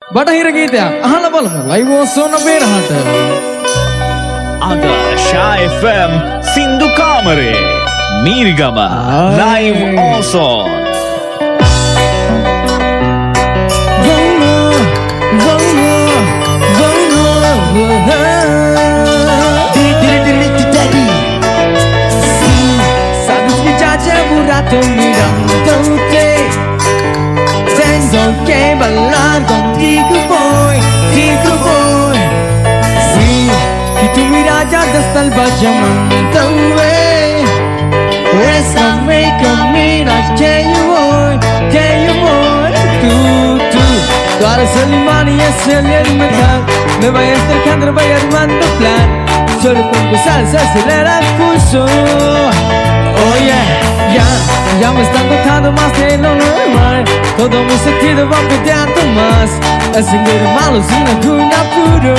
බටහිර ගීතයක් අහලා බලමු ලයිව් ඔසෝන බේරහට. අද ෂා FM සින්දු කාමරේ Mirigama live Ozone. Burato mirándote, siento que bailar contigo voy. Sí, y tu mirada hasta el llamándome. Bésame con miras que yo voy. Tú eres el imán y es el metal. Me voy acercando, voy armando plan. Solo con tu salsa acelera el pulso. Oh yeah, ya me están tocando más de lo normal. Todo mi sentido va pidiendo más. El sendero malo sin algún apuro.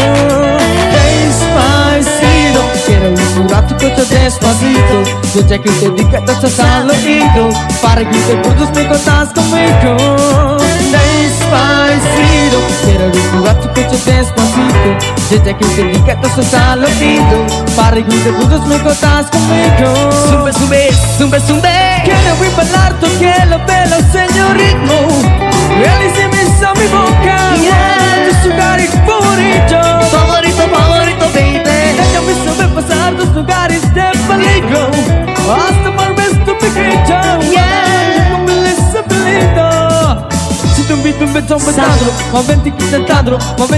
Despacito, quiero susurrar tu coche despacito. Escucha que te diga que estás al oído, para que te puedas me contas conmigo. Despacito, quiero susurrar tu coche despacito. Escucha que te diga que estás al oído, para que te puedas me contas conmigo. Zumbe, quiero ver bailar tu cielo, pelo, señor ritmo. Realicemos a mi boca, tu lugares favorito, baby. Déjame saber pasar tus lugares de peligro, hasta volver tu pequeño. Como me pelito. Si tu invito un beso besandro, ma venti que intentandro,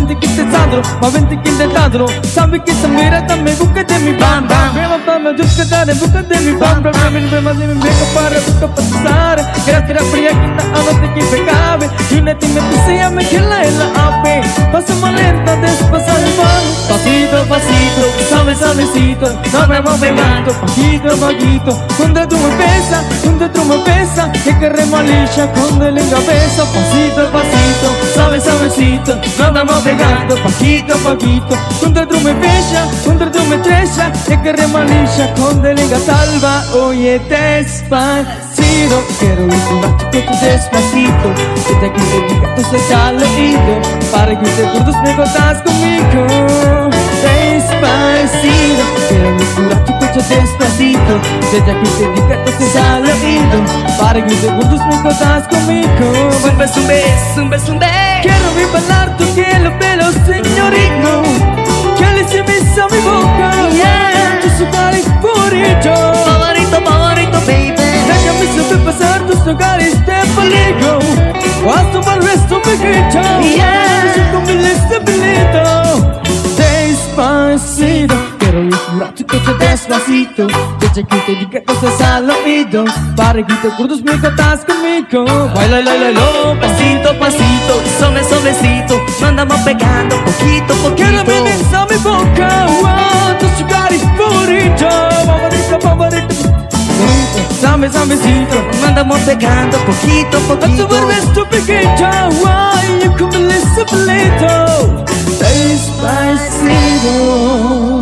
sabe que esa mirada me busca de mi bam bam. Me busca de mi bam bam. Me vengo para buscar pasar. Gracias a fría que está a donde que me cabe. Y una tiene que se llama que la ave. Pasa más lenta, despacito. Pasito, suavecito. No me voy pegando, poquito. Cuando tú me besas, que remaliza cuando le cabeza. Pasito, suavecito. No me voy pegando, poquito. Cuando tú me besas, que remaliza cuando le salva. Oye, despacito, quiero ir con tu despacito. Que te quite entonces al oído, para que te acuerdes me contas conmigo. Despacito, quiero ir con tu despacito. Que te quite entonces al oído, para que te acuerdes me contas conmigo. Zumbe, quiero ver bailar tu cielo, pelo, señorito. Que le se besa mi boca, tus lugares favorito, baby. Déjame saber pasar tus lugares de peligro, hasta volver tu pequeño. Como me pelito. Despacito, quiero ir tu coche despacito. Deja que te diga cosas al oído, para que te acuerdes me contas conmigo. Baila, pasito, suavecito. No andamos pegando, poquito. Quiero ver a mi boca, tus lugares favorito. Suavecito, no andamos pegando, poquito. Hasta vuelves tu pequeño, como el pelito. Despacito.